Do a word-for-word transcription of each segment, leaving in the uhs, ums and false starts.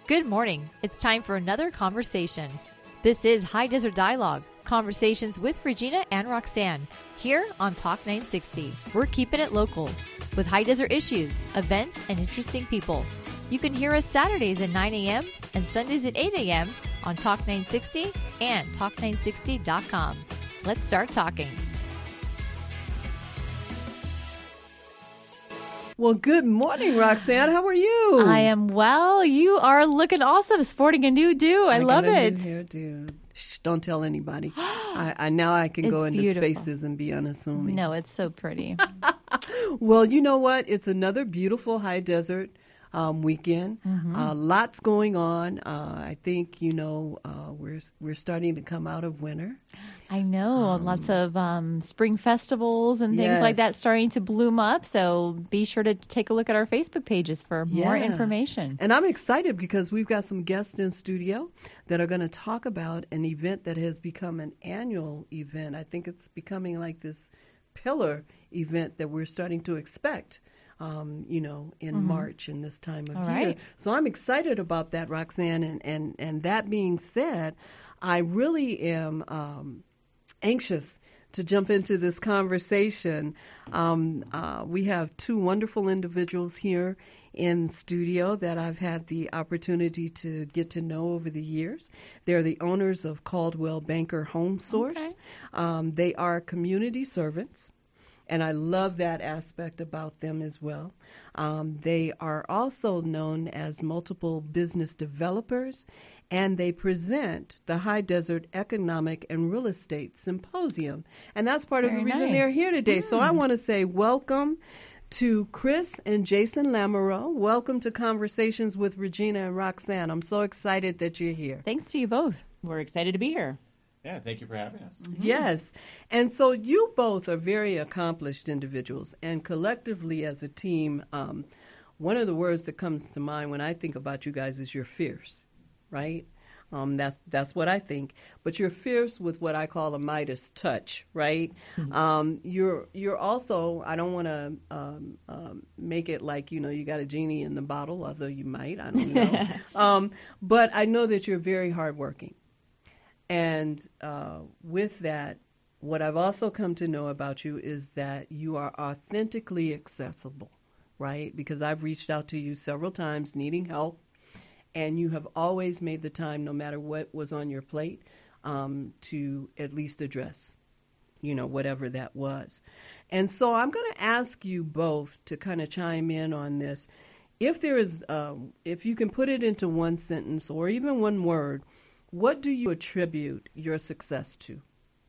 Good morning. It's time for another conversation. This is High Desert Dialogue, conversations with Regina and Roxanne, here on Talk nine sixty. We're keeping it local, with high desert issues, events, and interesting people. You can hear us Saturdays at nine a.m. and Sundays at eight a.m. on Talk nine sixty and talk nine sixty dot com. Let's start talking. Well, good morning, Roxanne. How are you? I am well. You are looking awesome, sporting a new do. I, I love got a it. New hairdo. Shh, don't tell anybody. I, I now I can It's go into beautiful. spaces and be unassuming. No, it's so pretty. Well, you know what? It's another beautiful high desert um, weekend. Mm-hmm. Uh, lots going on. Uh, I think you know uh, we're we're starting to come out of winter. I know. Um, Lots of um, spring festivals and things yes. like that starting to bloom up. So be sure to take a look at our Facebook pages for Yeah. more information. And I'm excited because we've got some guests in studio that are going to talk about an event that has become an annual event. I think it's becoming like this pillar event that we're starting to expect. Um, you know, in mm-hmm. March and this time of All year. right. So I'm excited about that, Roxanne. And, and, and that being said, I really am um, anxious to jump into this conversation. Um, uh, we have two wonderful individuals here in studio that I've had the opportunity to get to know over the years. They're the owners of Caldwell Banker Home Source. Okay. Um, they are community servants. And I love that aspect about them as well. Um, they are also known as multiple business developers, and they present the High Desert Economic and Real Estate Symposium. And that's part Very of the reason nice. they're here today. Mm. So I want to say welcome to Chris and Jason Lamoureux. Welcome to Conversations with Regina and Roxanne. I'm so excited that you're here. Thanks to you both. We're excited to be here. Yeah, thank you for having us. Mm-hmm. Yes. And so you both are very accomplished individuals, and collectively as a team, um, one of the words that comes to mind when I think about you guys is you're fierce, right? Um, that's that's what I think. But you're fierce with what I call a Midas touch, right? Mm-hmm. Um, you're you're also, I don't want to um, um, make it like, you know, you got a genie in the bottle, although you might, I don't know. um, but I know that you're very hardworking. And uh, with that, what I've also come to know about you is that you are authentically accessible, right? Because I've reached out to you several times needing help, and you have always made the time, no matter what was on your plate, um, to at least address, you know, whatever that was. And so I'm going to ask you both to kind of chime in on this. If there is, um, if you can put it into one sentence or even one word, what do you attribute your success to?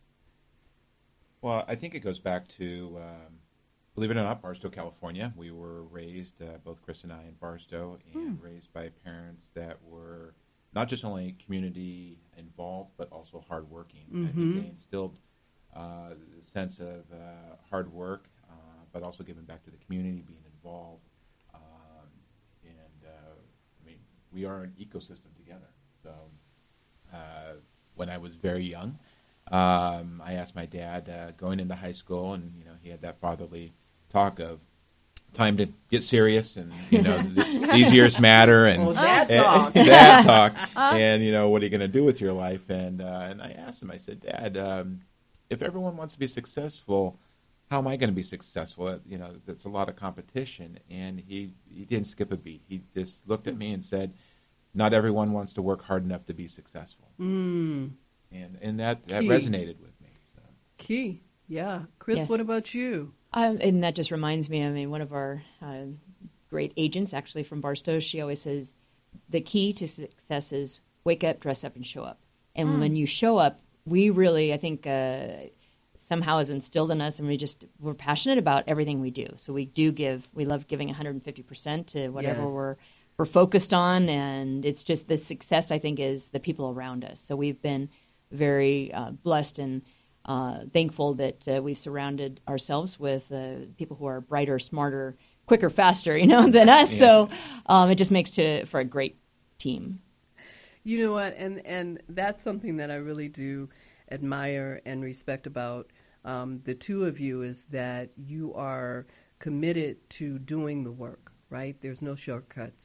Well, I think it goes back to, um, believe it or not, Barstow, California. We were raised, uh, both Chris and I, in Barstow, and hmm. raised by parents that were not just only community involved, but also hardworking. Mm-hmm. I think they instilled uh, a sense of uh, hard work, uh, but also giving back to the community, being involved. Um, and, uh, I mean, we are an ecosystem together. So uh, when I was very young, Um, I asked my dad uh, going into high school, and you know he had that fatherly talk of time to get serious, and you know th- these years matter, and well, that and, talk, that talk, and you know what are you going to do with your life? And uh, and I asked him, I said, Dad, um, if everyone wants to be successful, how am I going to be successful? Uh, you know, that's a lot of competition, and he he didn't skip a beat. He just looked at me and said, not everyone wants to work hard enough to be successful. Mm. And and that, that Key. resonated with me. So. Key, yeah. Chris, Yeah. what about you? Um, and that just reminds me, I mean, one of our uh, great agents, actually from Barstow, she always says, the key to success is wake up, dress up, and show up. And mm. when you show up, we really, I think, uh, somehow is instilled in us, and we just, we're passionate about everything we do. So we do give, we love giving one hundred fifty percent to whatever yes. we're we're focused on, and it's just the success, I think, is the people around us. So we've been very uh, blessed and uh, thankful that uh, we've surrounded ourselves with uh, people who are brighter, smarter, quicker, faster, you know, than us. Yeah. So um, it just makes to for a great team. You know what, and and that's something that I really do admire and respect about um, the two of you is that you are committed to doing the work, right? There's no shortcuts.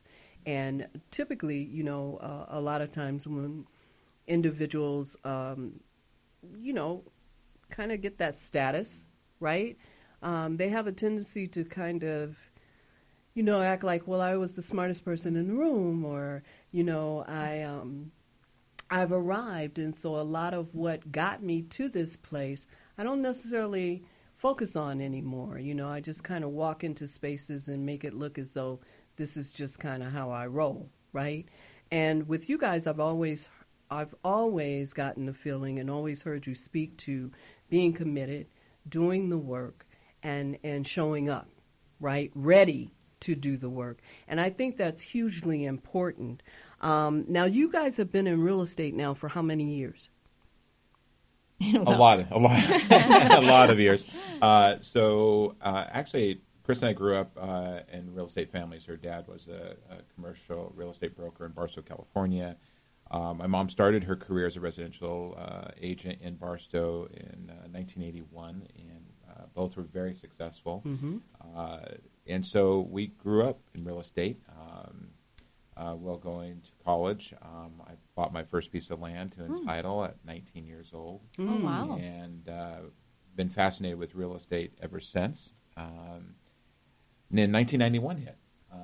and typically, you know, uh, a lot of times when individuals, um, you know, kind of get that status, right? Um, they have a tendency to kind of, you know, act like, well, I was the smartest person in the room, or, you know, I, um, I've arrived, and so a lot of what got me to this place, I don't necessarily focus on anymore. You know, I just kind of walk into spaces and make it look as though this is just kind of how I roll, right? And with you guys, I've always, I've always gotten the feeling and always heard you speak to being committed, doing the work, and and showing up, right? Ready to do the work. And I think that's hugely important. Um, now, you guys have been in real estate now for how many years? Well, a lot, a lot, a lot of years. Uh, so uh, actually, Chris and I grew up uh, in real estate families. Her dad was a, a commercial real estate broker in Barstow, California. Uh, my mom started her career as a residential uh, agent in Barstow in uh, nineteen eighty-one, and uh, both were very successful. Mm-hmm. Uh, and so we grew up in real estate. Um, uh, while going to college, um, I bought my first piece of land to entitle mm. at nineteen years old. Oh, wow. And uh, been fascinated with real estate ever since. Um, and then nineteen ninety-one hit.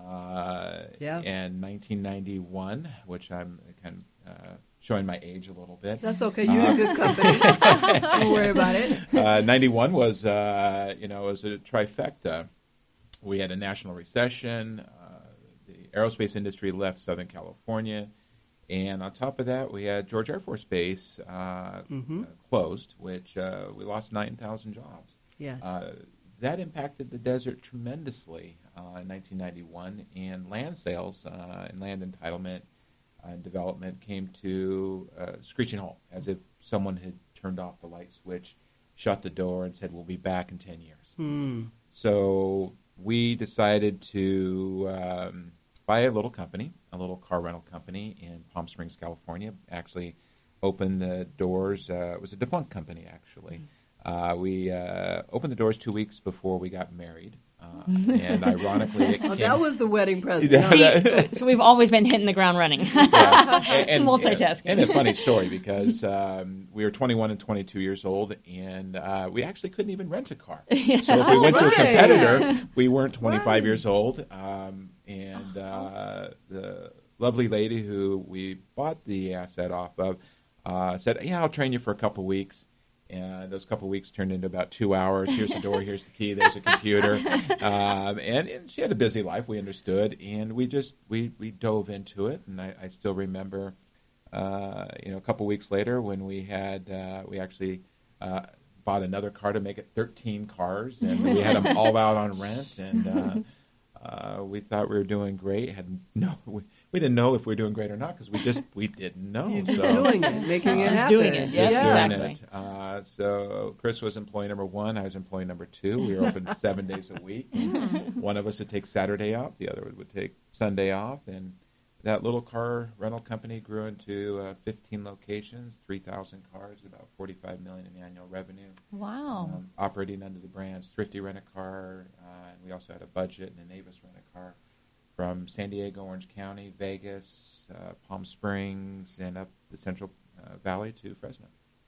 Uh, yeah. And nineteen ninety-one, which I'm kind of uh, showing my age a little bit. That's okay. You're uh, in good company. Don't worry about it. Uh, ninety-one was, uh, you know, was a trifecta. We had a national recession. Uh, the aerospace industry left Southern California. And on top of that, we had George Air Force Base uh, mm-hmm. uh, closed, which uh, we lost nine thousand jobs. Yes. Uh, that impacted the desert tremendously uh, in nineteen ninety-one, and land sales uh, and land entitlement and development came to a screeching halt, as if someone had turned off the light switch, shut the door, and said, we'll be back in ten years. Hmm. So we decided to um, buy a little company, a little car rental company in Palm Springs, California. Actually opened the doors. Uh, it was a defunct company, actually. Mm-hmm. Uh, we uh, opened the doors two weeks before we got married, uh, and ironically, it oh, came... that was the wedding present. See, so we've always been hitting the ground running. Yeah. and, and, multitasking. And, and a funny story, because um, we were twenty-one and twenty-two years old, and uh, we actually couldn't even rent a car. Yeah. So if we went right. to a competitor, we weren't twenty-five right. years old, um, and uh, the lovely lady who we bought the asset off of uh, said, yeah, I'll train you for a couple weeks. And those couple of weeks turned into about two hours. Here's the door, here's the key, there's a computer. Um, and, and she had a busy life, we understood. And we just, we, we dove into it. And I, I still remember, uh, you know, a couple of weeks later when we had, uh, we actually uh, bought another car to make it thirteen cars. And we had them all out on rent. And uh, uh, we thought we were doing great. Had no... We, We didn't know if we were doing great or not, because we just we didn't know. You're just so. doing it, making it just happen. doing it. Yeah, just exactly. doing it. Uh, so Chris was employee number one. I was employee number two. We were open seven days a week. One of us would take Saturday off. The other would take Sunday off. And that little car rental company grew into uh, fifteen locations, three thousand cars, about forty-five million dollars in annual revenue. Wow. Um, operating under the brands Thrifty Rent-A-Car. Uh, and we also had a Budget and an Avis Rent-A-Car. From San Diego, Orange County, Vegas, uh, Palm Springs, and up the Central uh, Valley to Fresno.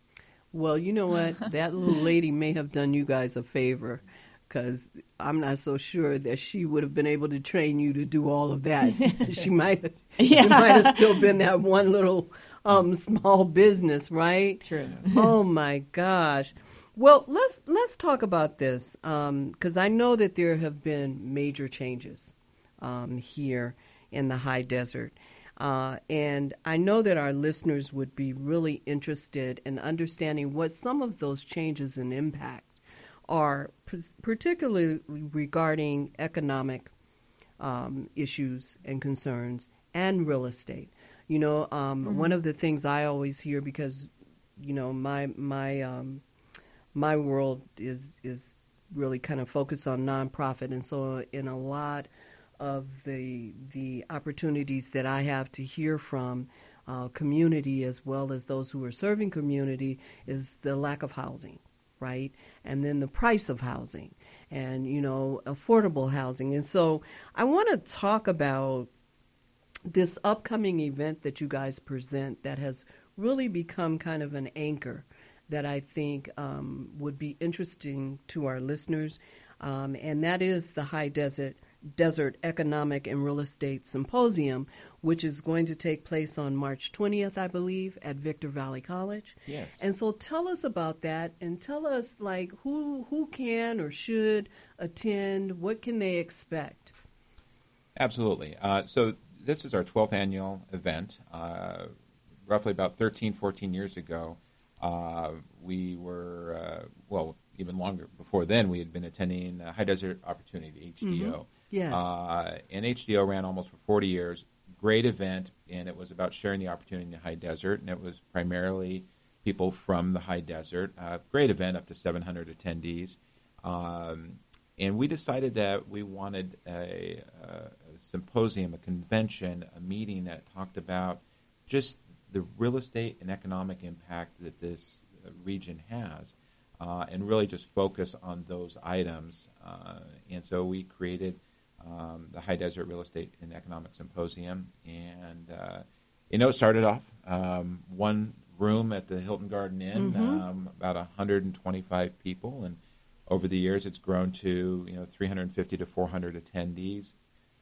Well, you know what? That little lady may have done you guys a favor, because I'm not so sure that she would have been able to train you to do all of that. She might have, yeah. It might have still been that one little um, small business, right? True. Oh my gosh. Well, let's let's talk about this, because um, I know that there have been major changes. Um, here in the high desert. Uh, and I know that our listeners would be really interested in understanding what some of those changes and impact are, p- particularly regarding economic um, issues and concerns and real estate. You know, um, mm-hmm. one of the things I always hear, because, you know, my my um, my world is is really kind of focused on nonprofit, and so in a lot of the the opportunities that I have to hear from uh, community as well as those who are serving community is the lack of housing, right? And then the price of housing and, you know, affordable housing. And so I want to talk about this upcoming event that you guys present that has really become kind of an anchor that I think um, would be interesting to our listeners, um, and that is the High Desert Desert Economic and Real Estate Symposium, which is going to take place on March twentieth, I believe, at Victor Valley College. Yes. And so tell us about that, and tell us, like, who who can or should attend, what can they expect? Absolutely. Uh, so this is our twelfth annual event. Uh, roughly about thirteen, fourteen years ago, uh, we were, uh, well, even longer before then, we had been attending uh, High Desert Opportunity, H D O. Mm-hmm. Yes. Uh, and H D O ran almost for forty years. Great event, and it was about sharing the opportunity in the High Desert, and it was primarily people from the High Desert. Uh, great event, up to seven hundred attendees. Um, and we decided that we wanted a, a, a symposium, a convention, a meeting that talked about just the real estate and economic impact that this uh, region has, uh, and really just focus on those items. Uh, and so we created Um, the High Desert Real Estate and Economic Symposium, and uh, you know, it started off um, one room at the Hilton Garden Inn, Mm-hmm. um, about one hundred twenty-five people, and over the years, it's grown to you know three hundred fifty to four hundred attendees.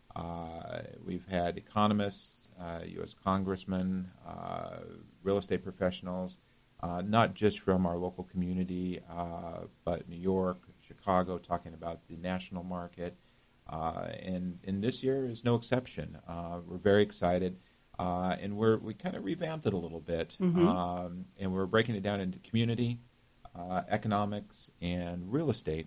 Uh, we've had economists, uh, U S congressmen, uh, real estate professionals, uh, not just from our local community, uh, but New York, Chicago, talking about the national market. Uh, and, and this year is no exception. Uh, we're very excited, uh, and we're we kind of revamped it a little bit, Mm-hmm. um, and we're breaking it down into community, uh, economics, and real estate.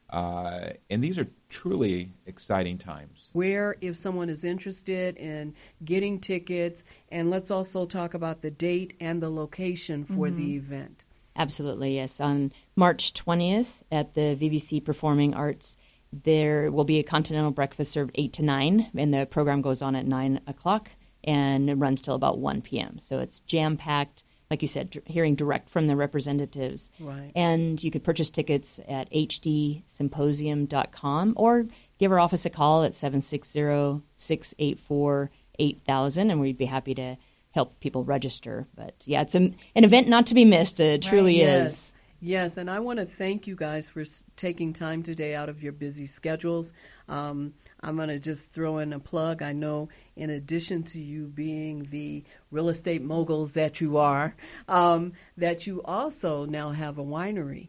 Uh, and these are truly exciting times. Where, if someone is interested in getting tickets, and let's also talk about the date and the location for Mm-hmm. the event. Absolutely, yes. On March twentieth at the V V C Performing Arts, there will be a continental breakfast served eight to nine, and the program goes on at nine o'clock and it runs till about one p.m. So it's jam-packed, like you said, d- hearing direct from the representatives. Right. And you could purchase tickets at h d symposium dot com or give our office a call at seven six zero, six eight four, eight thousand, and we'd be happy to help people register. But, yeah, it's a, an event not to be missed. It truly Yes. is. Yes, and I want to thank you guys for s- taking time today out of your busy schedules. Um, I'm going to just throw in a plug. I know in addition to you being the real estate moguls that you are, um, that you also now have a winery.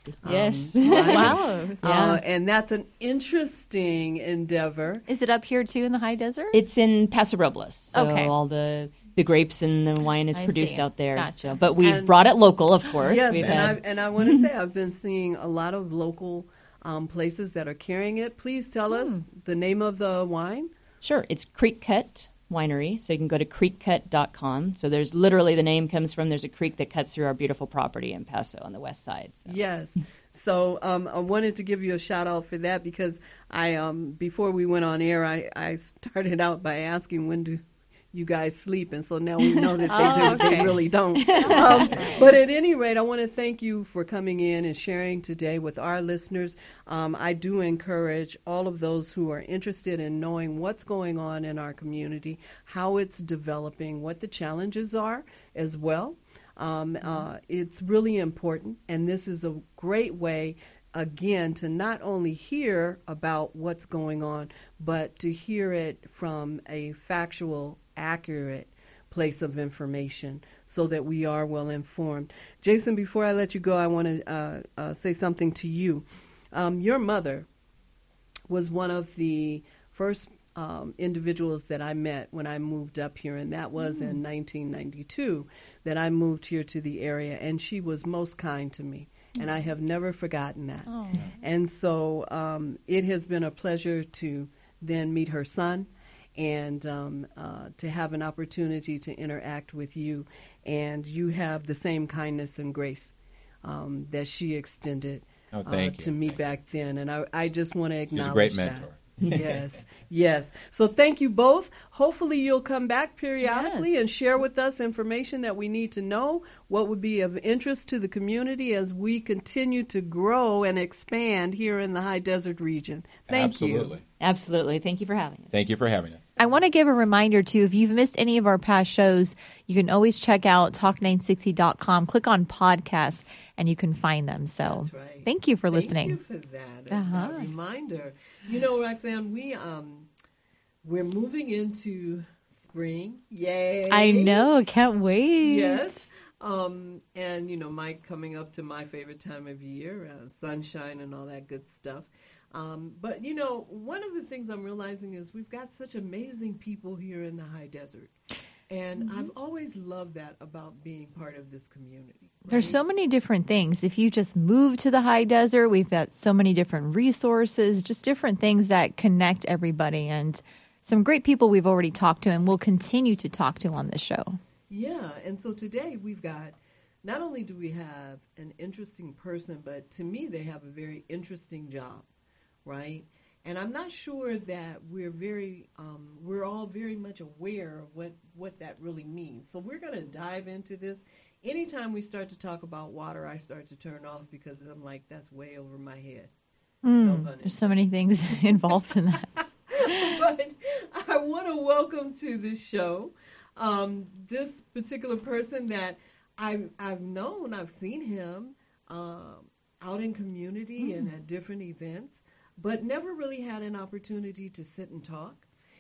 Yes. Um, right? Wow. Yeah. Uh, and that's an interesting endeavor. Is it up here too in the high desert? It's in Paso Robles. So Okay. all the the grapes and the wine is I produced see. out there. Gotcha. So, but we've And- brought it local, of course. Yes, We've and had, I and I want to say I've been seeing a lot of local um, places that are carrying it. Please tell us the name of the wine. Sure, it's Creek Cut Winery. So you can go to creek cut dot com. So there's literally the name comes from there's a creek that cuts through our beautiful property in Paso on the west side. So. Yes. So um, I wanted to give you a shout out for that because I um, before we went on air, I, I started out by asking when do you guys sleep, and so now we know that they Oh, do. okay. They really don't. Um, but at any rate, I want to thank you for coming in and sharing today with our listeners. Um, I do encourage all of those who are interested in knowing what's going on in our community, how it's developing, what the challenges are as well. Um, uh, it's really important, and this is a great way, again, to not only hear about what's going on, but to hear it from a factual, accurate place of information so that we are well informed. Jason, before I let you go, I want to uh, uh, say something to you. Um, your mother was one of the first um, individuals that I met when I moved up here, and that was in nineteen ninety-two that I moved here to the area, and she was most kind to me, and I have never forgotten that. Oh. And so um, it has been a pleasure to then meet her son and um, uh, to have an opportunity to interact with you, and you have the same kindness and grace um, that she extended Oh, uh, thank to you. me back then, and I, I just want to She's acknowledge a great that. mentor. Yes, yes. So thank you both. Hopefully you'll come back periodically Yes. and share with us information that we need to know, what would be of interest to the community as we continue to grow and expand here in the High Desert region. Thank you. Absolutely. Absolutely. Thank you for having us. Thank you for having us. I want to give a reminder, too, if you've missed any of our past shows, you can always check out talk nine sixty dot com, click on podcasts, and you can find them. So That's right. thank you for Thank listening. you for that, uh, Uh-huh. that reminder. You know, Roxanne, we, um, we're moving into spring. Yay. I know. Can't wait. Yes. Um, and, you know, Mike coming up to my favorite time of year, uh, sunshine and all that good stuff. Um, but, you know, one of the things I'm realizing is we've got such amazing people here in the high desert. And Mm-hmm. I've always loved that about being part of this community. There's right? so many different things. If you just move to the high desert, we've got so many different resources, just different things that connect everybody. And some great people we've already talked to and will continue to talk to on this show. Yeah, and so today we've got, not only do we have an interesting person, but to me they have a very interesting job, right? And I'm not sure that we're very, um, we're all very much aware of what, what that really means. So we're going to dive into this. Anytime we start to talk about water, I start to turn off because I'm like, that's way over my head. No pun There's so many things involved in that. But I want to welcome to the show um, this particular person that I've, I've known, I've seen him um, out in community mm. and at different events, but never really had an opportunity to sit and talk.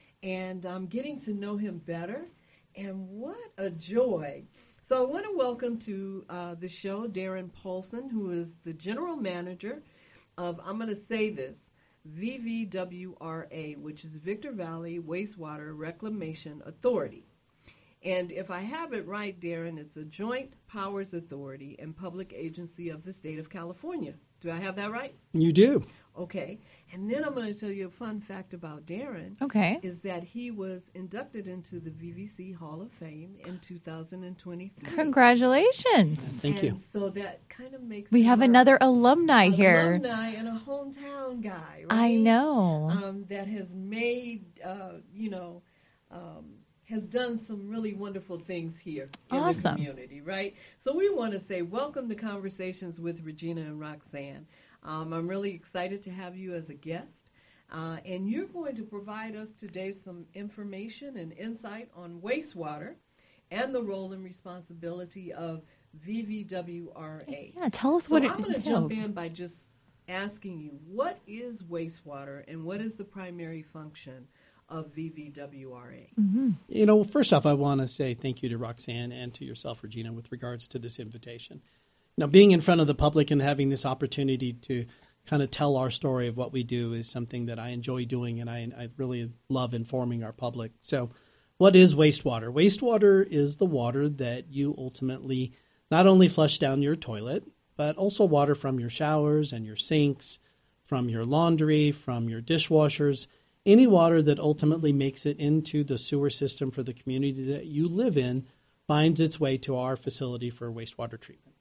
And I'm getting to know him better, and what a joy. So I want to welcome to uh, the show Darren Paulson, who is the general manager of, I'm going to say this, V V W R A, which is Victor Valley Wastewater Reclamation Authority. And if I have it right, Darren, it's a Joint Powers Authority and public agency of the state of California. Do I have that right? You do. Okay. And then I'm going to tell you a fun fact about Darren. Okay. Is that he was inducted into the V V C Hall of Fame in two thousand twenty-three. Congratulations. Thank you. And so that kind of makes We him have our another alumni here. alumni and a hometown guy, right? I know. Um, that has made, uh, you know, um, has done some really wonderful things here in Awesome. the community, right? So we want to say welcome to Conversations with Regina and Roxanne. Um, I'm really excited to have you as a guest. Uh, and you're going to provide us today some information and insight on wastewater and the role and responsibility of V V W R A. Yeah, tell us So what it I'm going to entails. jump in by just asking you, what is wastewater and what is the primary function of V V W R A? Mm-hmm. You know, first off, I want to say thank you to Roxanne and to yourself, Regina, with regards to this invitation. You know, being in front of the public and having this opportunity to kind of tell our story of what we do is something that I enjoy doing, and I, I really love informing our public. So what is wastewater? Wastewater is the water that you ultimately not only flush down your toilet, but also water from your showers and your sinks, from your laundry, from your dishwashers, any water that ultimately makes it into the sewer system for the community that you live in finds its way to our facility for wastewater treatment.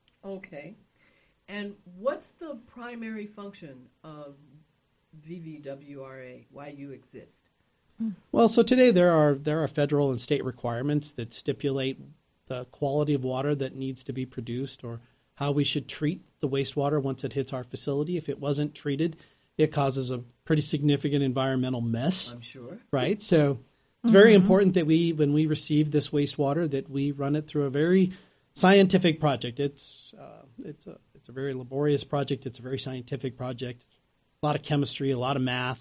Okay. And what's the primary function of V V W R A? Why you exist? Well, so today there are there are federal and state requirements that stipulate the quality of water that needs to be produced or how we should treat the wastewater once it hits our facility. If it wasn't treated, it causes a pretty significant environmental mess. I'm sure. Right? So it's very mm-hmm. important that we, when we receive this wastewater, that we run it through a very scientific project. It's uh, it's a it's a very laborious project. It's a very scientific project. A lot of chemistry, a lot of math.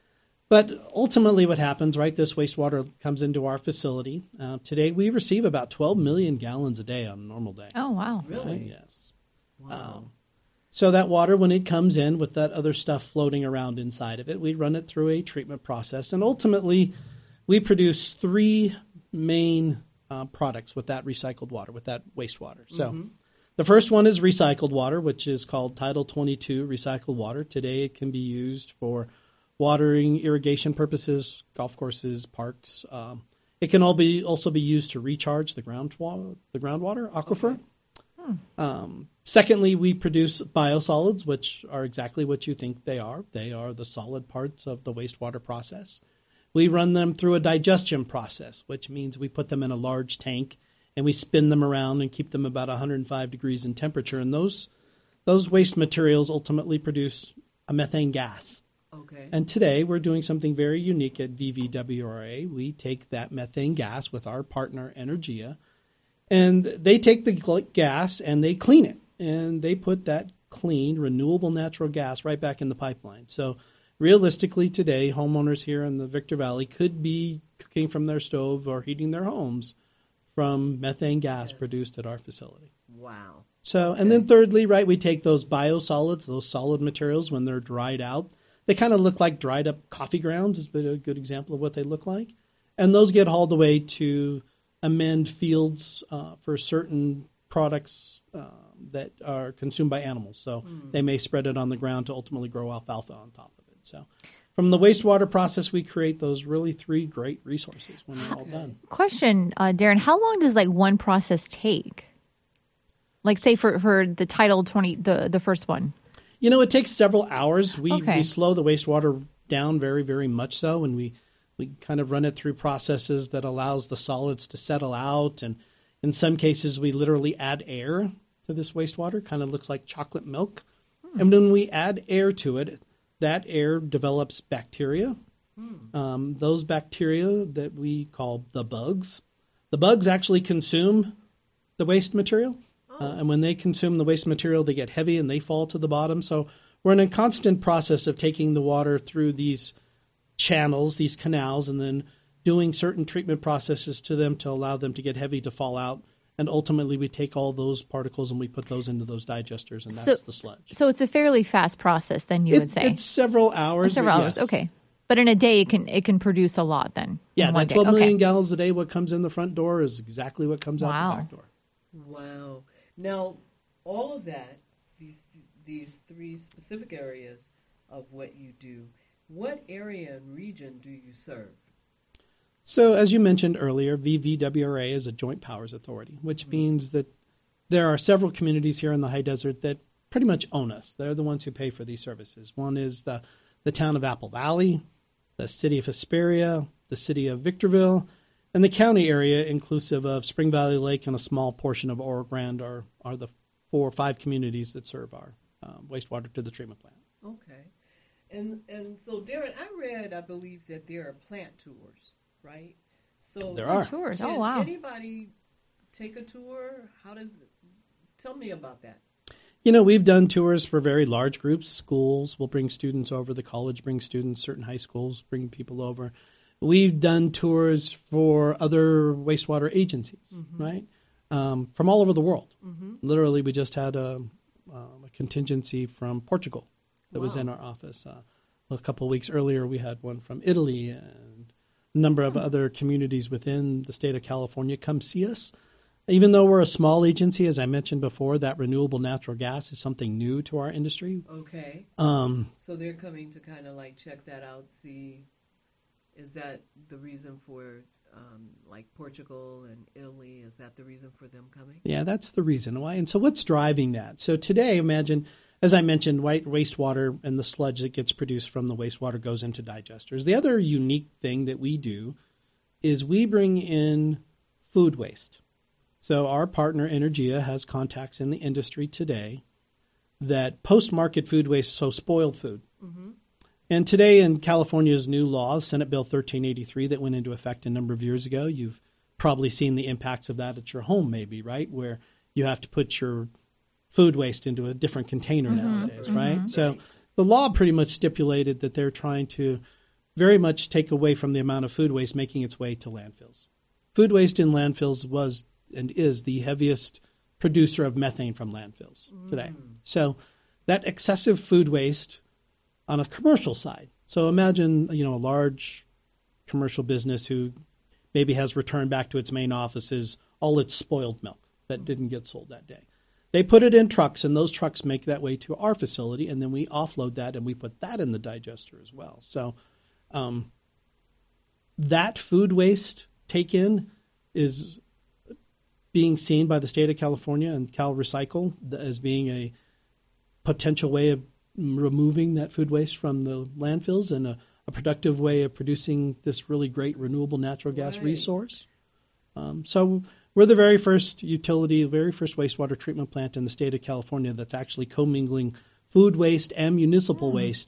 But ultimately what happens, right, this wastewater comes into our facility. Uh, today we receive about twelve million gallons a day on a normal day. Oh, wow. Really? Right? Yes. Wow. Um, so that water, when it comes in with that other stuff floating around inside of it, we run it through a treatment process. And ultimately we produce three main uh, products with that recycled water, with that wastewater. So mm-hmm. the first one is recycled water, which is called Title twenty-two recycled water. Today it can be used for watering, irrigation purposes, golf courses, parks. Um, it can all be also be used to recharge the ground the groundwater aquifer. Okay. Hmm. Um, secondly, we produce biosolids, which are exactly what you think they are. They are the solid parts of the wastewater process. We run them through a digestion process, which means we put them in a large tank and we spin them around and keep them about one hundred five degrees in temperature. And those those waste materials ultimately produce a methane gas. Okay. And today we're doing something very unique at V V W R A. We take that methane gas with our partner Energia, and they take the gl- gas and they clean it. And they put that clean, renewable natural gas right back in the pipeline. So realistically today, homeowners here in the Victor Valley could be cooking from their stove or heating their homes from methane gas yes. produced at our facility. Wow. So, and then thirdly, right, we take those biosolids, those solid materials when they're dried out. They kind of look like dried up coffee grounds is a good example of what they look like. And those get hauled away to amend fields uh, for certain products uh, that are consumed by animals. So mm. they may spread it on the ground to ultimately grow alfalfa on top of it. So from the wastewater process, we create those really three great resources when they're all done. Question, uh, Darren, how long does like one process take? Like say for, for the Title twenty, the, the first one. You know, it takes several hours. We okay. we slow the wastewater down very, very much so, and we, we kind of run it through processes that allows the solids to settle out. And in some cases, we literally add air to this wastewater. Kind of looks like chocolate milk. Hmm. And when we add air to it, that air develops bacteria. Hmm. Um, those bacteria that we call the bugs. The bugs actually consume the waste material. Uh, and when they consume the waste material, they get heavy and they fall to the bottom. So we're in a constant process of taking the water through these channels, these canals, and then doing certain treatment processes to them to allow them to get heavy, to fall out. And ultimately, we take all those particles and we put those into those digesters, and that's so, the sludge. So it's a fairly fast process, then you it, would say? It's several hours. Oh, several hours, yes. okay. But in a day, it can it can produce a lot then? Yeah, that twelve day. million okay. gallons a day, what comes in the front door is exactly what comes wow. out the back door. Wow. Now, all of that, these these three specific areas of what you do, what area and region do you serve? So, as you mentioned earlier, V V W R A is a joint powers authority, which mm-hmm. means that there are several communities here in the high desert that pretty much own us. They're the ones who pay for these services. One is the, the town of Apple Valley, the city of Hesperia, the city of Victorville, and the county area, inclusive of Spring Valley Lake and a small portion of Oro Grande, are, are the four or five communities that serve our um, wastewater to the treatment plant. Okay. And and so, Darren, I read, I believe, that there are plant tours, right? So there are. Tours. Can oh, wow. anybody take a tour? How does it, tell me about that. You know, we've done tours for very large groups. Schools will bring students over. The college brings students. Certain high schools bring people over. We've done tours for other wastewater agencies, mm-hmm. right, um, from all over the world. Mm-hmm. Literally, we just had a, um, a contingency from Portugal that wow. was in our office. Uh, a couple of weeks earlier, we had one from Italy, and a number of other communities within the state of California come see us. Even though we're a small agency, as I mentioned before, that renewable natural gas is something new to our industry. Okay. Um, so they're coming to kind of like check that out, see... Is that the reason for, um, like, Portugal and Italy? Is that the reason for them coming? Yeah, that's the reason why. And so what's driving that? So today, imagine, as I mentioned, white wastewater and the sludge that gets produced from the wastewater goes into digesters. The other unique thing that we do is we bring in food waste. So our partner, Energia, has contacts in the industry today that post-market food waste, so spoiled food. Mm-hmm. And today in California's new law, Senate Bill thirteen eighty-three, that went into effect a number of years ago, you've probably seen the impacts of that at your home maybe, right, where you have to put your food waste into a different container mm-hmm. nowadays, mm-hmm. right? So the law pretty much stipulated that they're trying to very much take away from the amount of food waste making its way to landfills. Food waste in landfills was and is the heaviest producer of methane from landfills mm. today. So that excessive food waste on a commercial side. So imagine, you know, a large commercial business who maybe has returned back to its main offices all its spoiled milk that didn't get sold that day. They put it in trucks, and those trucks make that way to our facility, and then we offload that, and we put that in the digester as well. So um, that food waste take-in is being seen by the state of California and Cal Recycle as being a potential way of removing that food waste from the landfills and a, a productive way of producing this really great renewable natural gas right. resource. Um, so we're the very first utility, the very first wastewater treatment plant in the state of California that's actually commingling food waste and municipal mm. waste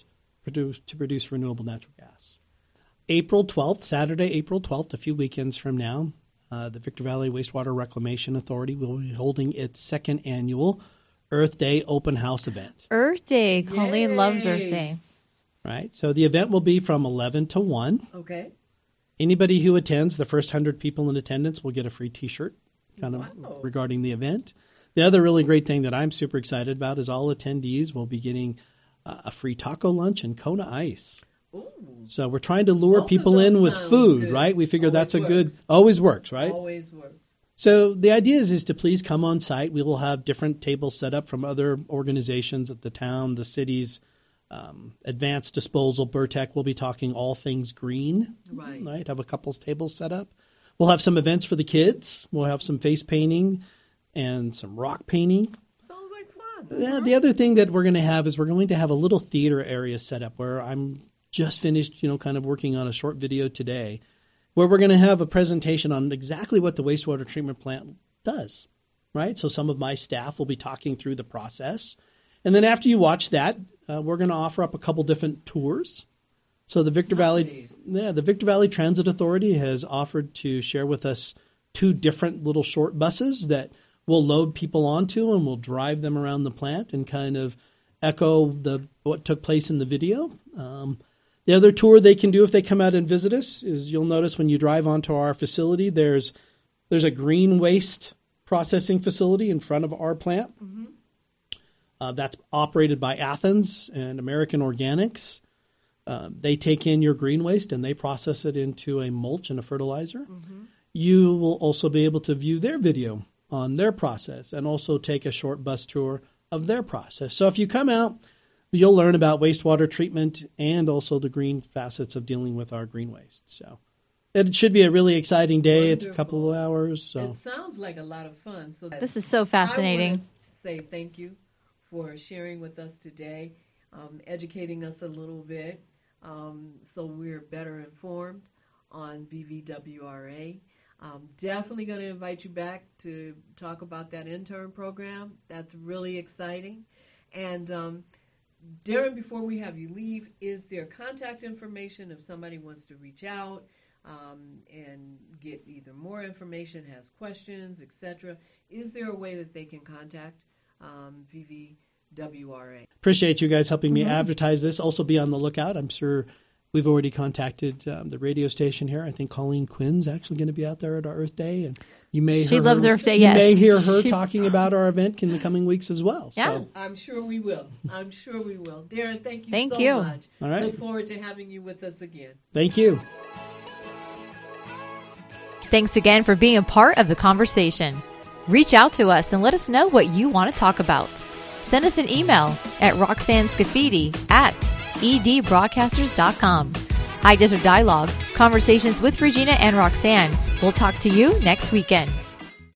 produce, to produce renewable natural gas. April twelfth, Saturday, April twelfth, a few weekends from now, uh, the Victor Valley Wastewater Reclamation Authority will be holding its second annual Earth Day open house event. Earth Day. Colleen Yay. loves Earth Day. Right. So the event will be from eleven to one. Okay. Anybody who attends, the first one hundred people in attendance will get a free T-shirt kind of Wow. regarding the event. The other really great thing that I'm super excited about is all attendees will be getting uh, a free taco lunch and Kona Ice. Ooh. So we're trying to lure Both of people those in with sound food, good. right? We figure Always that's a good, works. always works, right? Always works. So the idea is, is to please come on site. We will have different tables set up from other organizations at the town, the cities, um, Advanced Disposal, Burtec. We'll be talking all things green, Right. right? Have a couples tables set up. We'll have some events for the kids. We'll have some face painting and some rock painting. Sounds like fun. Yeah, the other thing that we're going to have is we're going to have a little theater area set up where I'm just finished, you know, kind of working on a short video today, where we're going to have a presentation on exactly what the wastewater treatment plant does, right? So some of my staff will be talking through the process. And then after you watch that, uh, we're going to offer up a couple different tours. So the Victor Valley, Nice. yeah, the Victor Valley Transit Authority has offered to share with us two different little short buses that we'll load people onto, and we'll drive them around the plant and kind of echo the what took place in the video. Um, the other tour they can do if they come out and visit us is you'll notice when you drive onto our facility, there's there's a green waste processing facility in front of our plant. Mm-hmm. Uh, that's operated by Athens and American Organics. Uh, they take in your green waste and they process it into a mulch and a fertilizer. Mm-hmm. You will also be able to view their video on their process and also take a short bus tour of their process. So if you come out, you'll learn about wastewater treatment and also the green facets of dealing with our green waste. So it should be a really exciting day. Wonderful. It's a couple of hours. So It sounds like a lot of fun. So This is so I fascinating. want to say thank you for sharing with us today, um, educating us a little bit, um, so we're better informed on V V W R A. Um, definitely going to invite you back to talk about that intern program. That's really exciting. And um, Darren, before we have you leave, is there contact information if somebody wants to reach out um, and get either more information, has questions, et cetera? Is there a way that they can contact um, V V W R A? appreciate you guys helping me advertise this. Also be on the lookout. I'm sure we've already contacted um, the radio station here. I think Colleen Quinn's actually going to be out there at our Earth Day, and you may She hear loves her, Earth Day, You yes. may hear her She- talking about our event in the coming weeks as well. Yeah. So, I'm sure we will. I'm sure we will. Darren, thank you Thank so you. much. All right. Look forward to having you with us again. thank you. Thanks again for being a part of the conversation. Reach out to us and let us know what you want to talk about. Send us an email at roxanne scafidi at e d broadcasters dot com. High Desert Dialogue, conversations with Regina and Roxanne. We'll talk to you next weekend.